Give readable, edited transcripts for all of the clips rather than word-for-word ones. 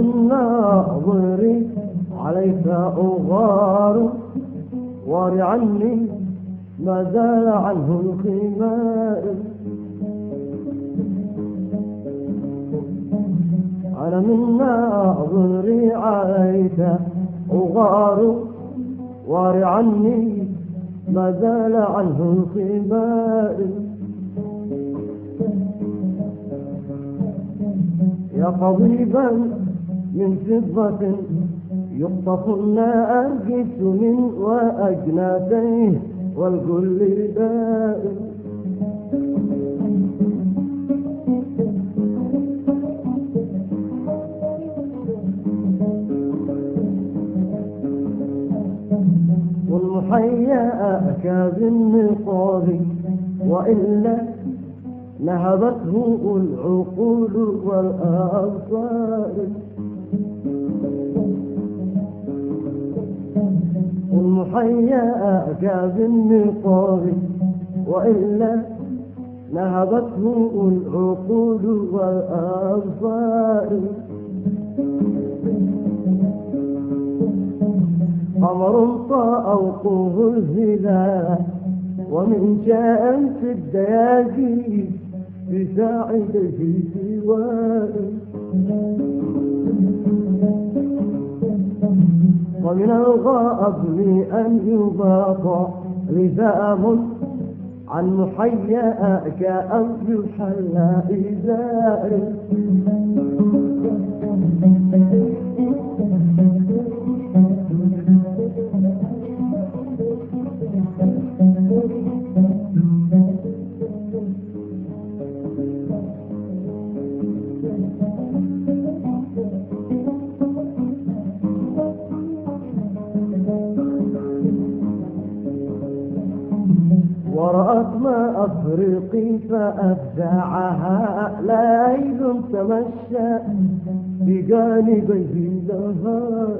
من ناظري عليك أغار، وار عني ما زال عنه الخمار. أنا من ناظري عليك أغار، وار عني ما زال عنه الخمار. يا قضيبا من فضة يقطف النرجس من وأجناتيه والكل دائم. والمحيا بالنقاض وإلا نهبته العقول والأبصار. والمحيا بالنقاض وإلا نهبته العقول والأبصار. قمر طأوقه الهلال ومن جاء في الدياجي بساعده سواه. ومن الغابر أن يباط رثام عن محياك أو يحل إزار. ورأت ما أفرقي فأفزعها ليل تمشى بجانبه نهار.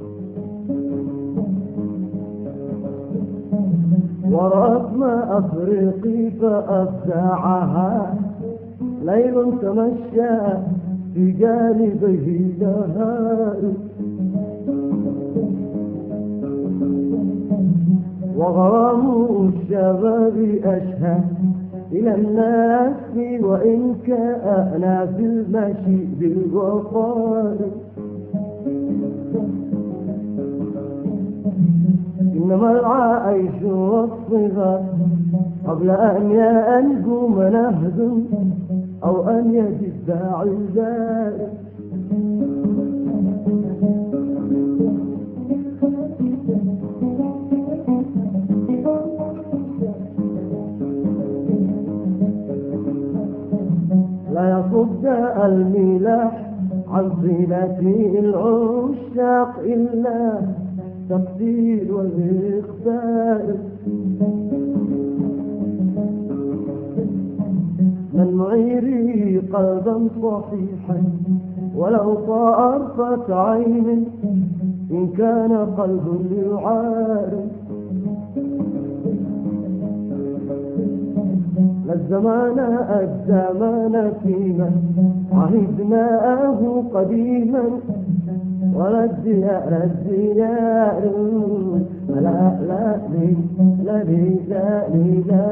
ورأت ما أفرقي فأفزعها ليل تمشى بجانبه نهار. وغرام الشباب أشهى إلى الناس وإن كان في المشي بالوقار. إنما العيش والصغار قبل أن ينجم نهد أو أن يجد عزار. لا يصد الملاح عن زينة العشاق إلا تقدير والإخبار. من معيري قلبا صحيحا ولو طرفت عين إن كان قلب يعارف. الزمان فيما عهدناه قديما ولا الديار لا لا لا لا لا لا